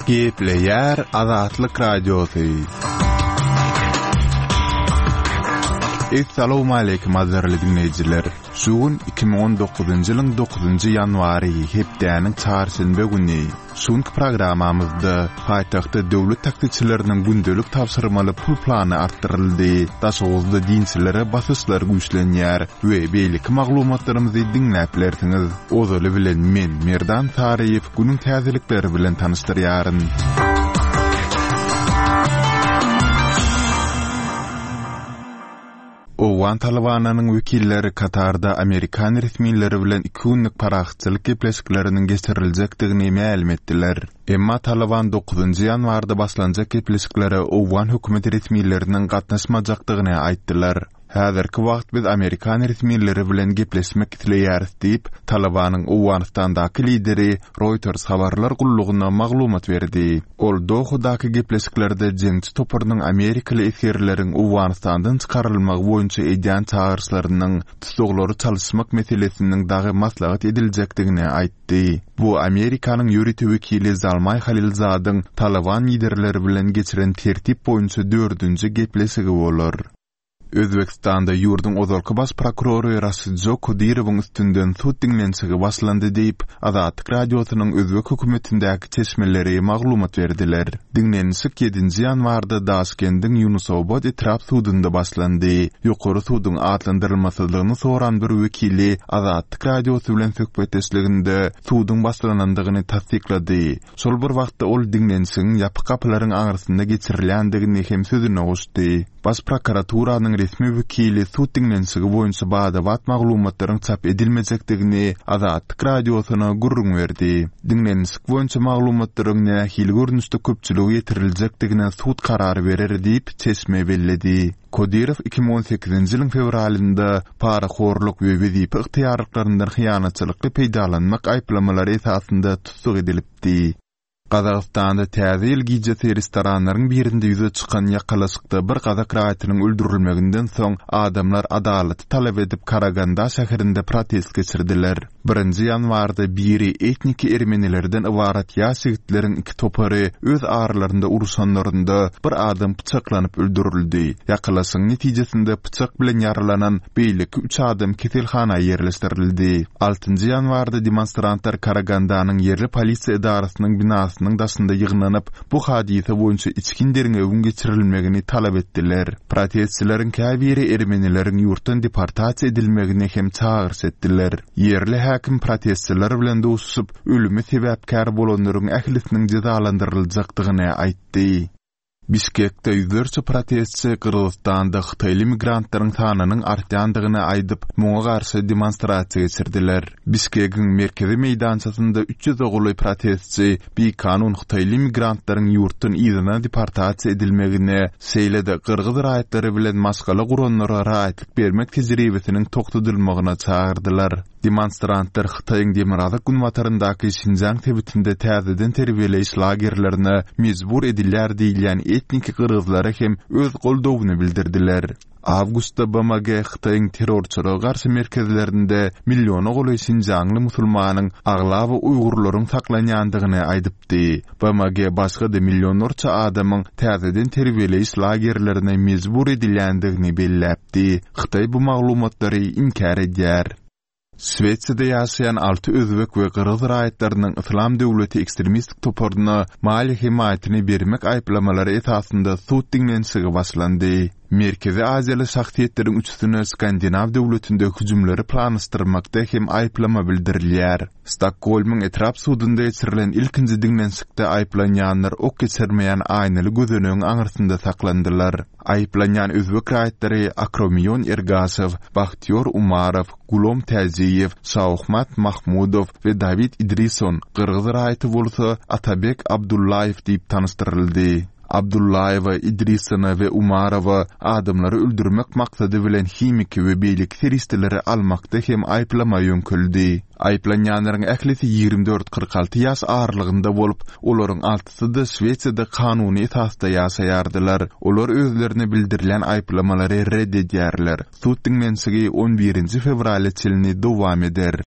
Gepleyer Azatlyk Radiosu. Assalamu alaykum azarly dinleyijiler. Şuun 2019-njy ýylyň 9-njy ýanwary hepdäniň çarşamba güni şuňky programamyzda paýtagtda döwlet taksitçileriniň gündelik tapşyrmaly pul plany artdyryldy. Daşagozda dinçilere basyslar güýçlenýär we beýlik maglumatlarymyzy dinläp bilersiňiz. Ozaly bilen men Merdan Tariýew günüň täzelikleri bilen tanışdyrýaryn. Owan Talabanyň wekilleri Katarda Amerikan resmiýetleri bilen 2 günlük paraxçylyk gepleşikleriniň geçiriljekdigini ma'lum etdiler. Emma Taliban 9-njy ýanwarda başlanjak gepleşiklere Owan hökümeti resmiýetleriniň gatnaşmajakdygyny aýtdylar. Häzirki wagt biz Amerikan resmiýetleri bilen gepleşmek isleýäris diýip Talabanyň Owanistandaky lideri Reuters habarlar gullugyna maglumat berdi. Ol Dohudaky gepleşiklerde jeňçi toparynyň Amerikaly esirleriň Owanistandan çykarylmagy boýunça edýän çağırşlarynyň tutuklary çalyşmak meselesiniň dagy maslahat ediljekdigini aýtdy. Bu Amerikanyň ýöretip wekili Zalmay Halilzadyň Taliban liderleri bilen geçiren tertip boýunça 4-nji gepleşigi bolar. Özbekistanda ýurdun ozalky baş prokurory Rasuljo Kodirowyň üstünden sud dinlenşigi başlandy diýip Azatlyk radiosynyň Özbek hökümetindäki çeşmeleri maglumat berdiler. Dinlenşik 7-nji ýanwarda Daşkendiň Yunusobod etraf sudunda başlandy. Ýokary sudyň atlandyrylmasyzlygyny soran bir wekili Azatlyk radiosy bilen söhbetleşiginde sudyň başlanandygyny tasdiklady. Şol bir wagtda ol dinlenşigiň ýapyk kapylaryň aňyrysynda geçirilýändigini hem sözüne goşdy. Baş prokuraturanyň resmi wekili sud dinlenşigi boýunça bada wat maglumatlaryň çap edilmejekdigini Azatlyk radiosyna gurrun berdi. Dinlenşik boýunça maglumatlaryň nähili görnüşde köpçüligi ýetiriljekdigine sud karary berer diýip çeşme belledi. Kodirow 2018-nji ýylyň fevralynda paraxorluk we wezipä ygtyýarlyklaryndan hyýanatçylykly peýdalanmak aýplamalary esasynda tutuk edilipdi. Qazaqstanda täze ilgice restoranlaryň birinde ýüze çykan ýakalaşykda bir Qazaq raýatynyň öldürilmeginden soň adamlar adalaty talap edip Karaganda şäherinde protest geçirdiler. 1-nji ýanwarda biri etniki ermenilerden ibarat ýaş ýigitleriň 2 topary öz aralarynda uruşanlarynda bir adam pyçaklanyp öldürildi. Ýakalaşygyň netijesinde pyçak bilen ýaralanan beýleki 3 adam keselhanaga ýerleşdirildi. 6-njy ýanwarda demonstrantlar Karagandanyň yerli polisiýa idarasynyň binasy daşynda ýygnanyp bu hadise boýunça içkinleriň öwün geçirilmegini talap etdiler. Protestçileriň käbiri ermenileriň ýurtdan deportasiýa edilmegini hem çağırş etdiler. Yerli häkim protestçiler bilen duşup ölüme sebäpkär bolanlaryň ählisiniň jazalandyryljakdygyny aýtdy. Bişkekde ýüzlerçe protestçi Kırgızstanda Xitayly migrantlaryň sanynyň artýandygyny aýdyp, muňa garşy demonstrasiýa geçirdiler. Bişkekiň merkezi meýdançasynda 300 oguly protestçi bir kanun Xitayly migrantlaryň ýurtdan ýygyna deportasiýa edilmegine, şeýle-de Kırgız raýatlary bilen maskala guranlara raýatlyk bermek tejribesiniň tokdudylmagyna çağırdylar. Demonstrantlar Xitayň Demirazak günwataryndaky Şinjan tebitinde täzeden terbiyeleş lagerlerine mezbur edilýär diýilýän etniki Kırgızlara hem öz goldowyny bildirdiler. Awgustda BMG Xitayň terrorçylara garşy merkezlerinde million oguly Şinjanly musulmanyň aglap we Uygurlaryň saklanýandygyny aýdypdy. BMG başga da millionlarça adamyň täzeden terbiyeleş lagerlerine mezbur edilýändigini belläpdi. Xitay bu maglumatlary inkar edýär. Swetsiyada ýaşaýan 6 özbek we Kırgız raýatlarynyň Islam döwleti ekstremistik toparyna mali himayetini bermek aýplamalary esasynda sud dinlenşigi başlandy. Merkezi Aziýaly şahsiýetleriň üçsüne Skandinaw döwletinde hüjümleri planlaşdyrmakda hem aýplama bildirilýär. Stockholmyň etrap sudunda geçirilen ilkinji dinlenşikde aýplanýanlar ok geçirmeýän aýnaly gözenegiň aňyrsynda saklandylar. Aýplanýan özbek raýatlary Akromyon Ergasow, Bahtyor Umarow, Gulom Täziýew, Şawhmat Mahmudow we David Idrison, Kırgız raýaty bolsa Atabek Abdullayew diýip tanışdyryldy. Abdullayewa, Idrisana we Umarowa adamlary öldürmek maksady bilen himiki we beýlik terroristleri almakda hem aýplama ýönküldi. Aýplanýanlaryň ählisi 24-46 ýaş aralygynda bolup, olaryň 6-sy da Swetsiyada kanuny esasda ýaşaýardylar. Olar özlerini bildirilen aýplamalary reddedýärler. Sud dinlenşigi 11-nji fevral çylny dowam eder.